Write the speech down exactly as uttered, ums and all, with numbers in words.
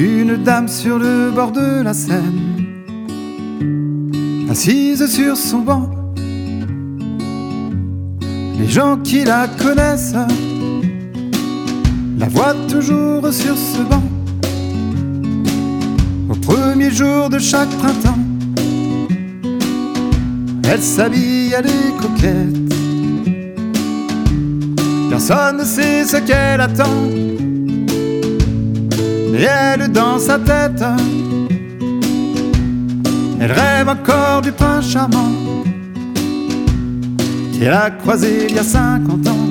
Une dame sur le bord de la Seine, assise sur son banc. Les gens qui la connaissent la voient toujours sur ce banc. Au premier jour de chaque printemps, elle s'habille, elle est coquette. Personne ne sait ce qu'elle attend, mais elle dans sa tête, elle rêve encore du prince charmant qu'elle a croisé il y a cinquante ans.